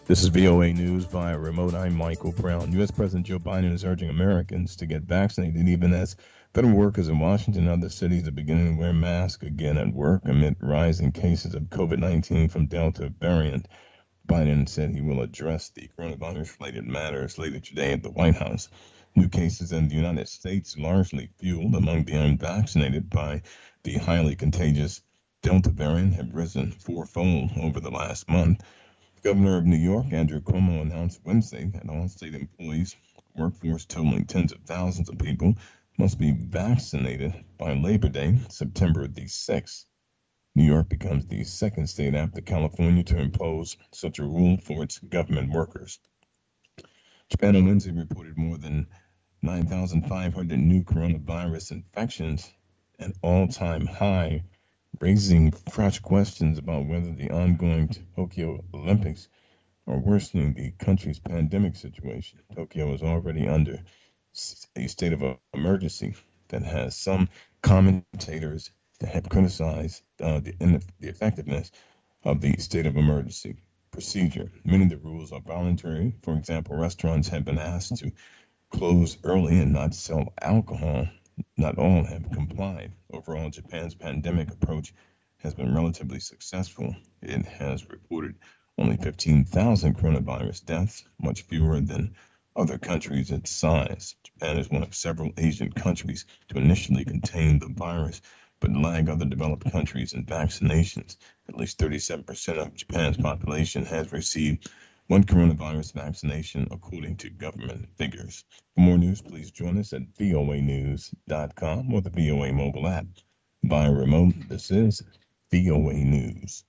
This is VOA News via remote. I'm Michael Brown. U.S. President Joe Biden is urging Americans to get vaccinated, even as federal workers in Washington and other cities are beginning to wear masks again at work amid rising cases of COVID 19 from Delta variant. Biden said he will address the coronavirus related matters later today at the White House. New cases in the United States, largely fueled among the unvaccinated by the highly contagious Delta variant, have risen fourfold over the last month. Governor of New York, Andrew Cuomo, announced Wednesday that all state employees, workforce totaling tens of thousands of people, must be vaccinated by Labor Day, September the 6th. New York becomes the second state after California to impose such a rule for its government workers. Japan on Wednesday reported more than 9,500 new coronavirus infections, an all-time high, raising fresh questions about whether the ongoing Tokyo Olympics are worsening the country's pandemic situation. Tokyo is already under a state of emergency that has some commentators that have criticized the effectiveness of the state of emergency procedure. Many of the rules are voluntary. For example, restaurants have been asked to close early and not sell alcohol. Not all have complied. Overall, Japan's pandemic approach has been relatively successful. It has reported only 15,000 coronavirus deaths, much fewer than other countries its size. Japan is one of several Asian countries to initially contain the virus, but lag other developed countries in vaccinations. At least 37% of Japan's population has received one coronavirus vaccination, according to government figures. For more news, please join us at voanews.com or the VOA mobile app. Via remote, this is VOA News.